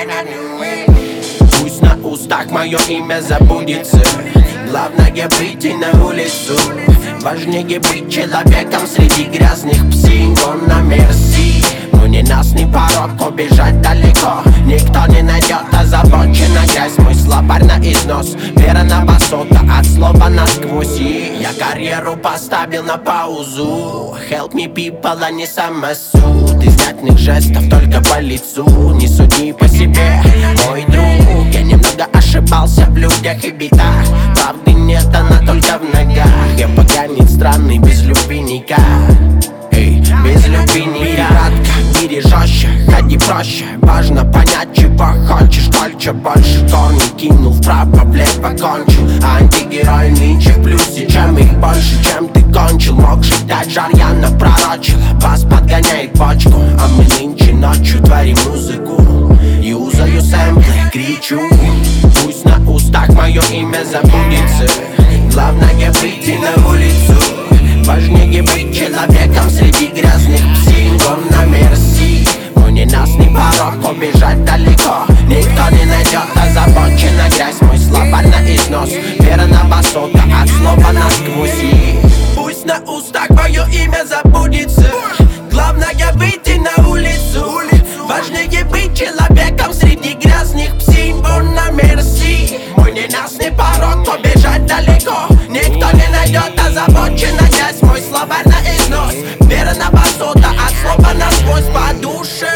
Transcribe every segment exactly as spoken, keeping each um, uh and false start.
Пусть на устах мое имя забудется, главное выйти на улицу. Важнее быть человеком среди грязных псин. Он на мерси, но ненастный порог, убежать далеко никто не найдет. Озабочена грязь, мой словарь на износ, вера на басота, от слова насквозь. И я карьеру поставил на паузу. Help me people, а не самосуд. Из знатных жестов только по лицу. Не суди по себе, мой друг. Я немного ошибался в людях и бедах. Правды нет, она только в ногах. Я поганец странный, без любви никак. Эй, без любви никак. Кратко, мире жестче, ходи проще. Важно понять, чего хочешь, дольше, больше. Корни кинул вправо, влево кончил. Антигерой нынче в плюсе, чем их больше, чем ты кончил. Мог ждать, жар Яна пророчила. Вас подгоняет бочку, а мы нынче ночью творим музыку. Юзаю сэмплы, кричу. Пусть на устах мое имя забудется, главное выйти на улицу. Важнее быть человеком среди грязных псин. Он на мерси, мой ненастный порог, убежать далеко никто не найдет. Озабочена грязь, мой словарь на износ, вера на басота, от слова насквозь. И пусть на устах мое имя забудется, главное выйти на улицу. Важнее быть человеком среди грязных псин. Он на мерси, мой ненастный порог, убежать далеко никто не найдет. Озабочена грязь, мой словарь на износ, вера на басота, от слова насквозь по душе.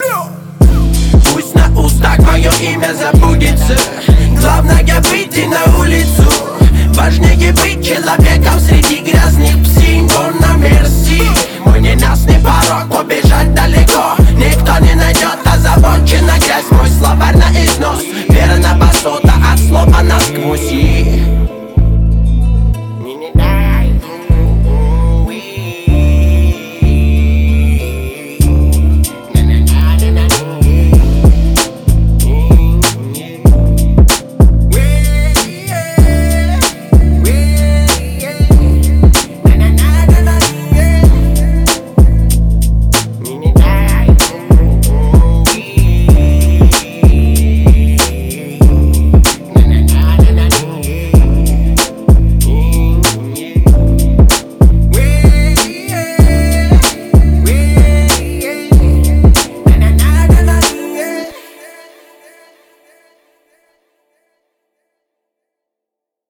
Пусть на устах мое имя забудется, главное выйти на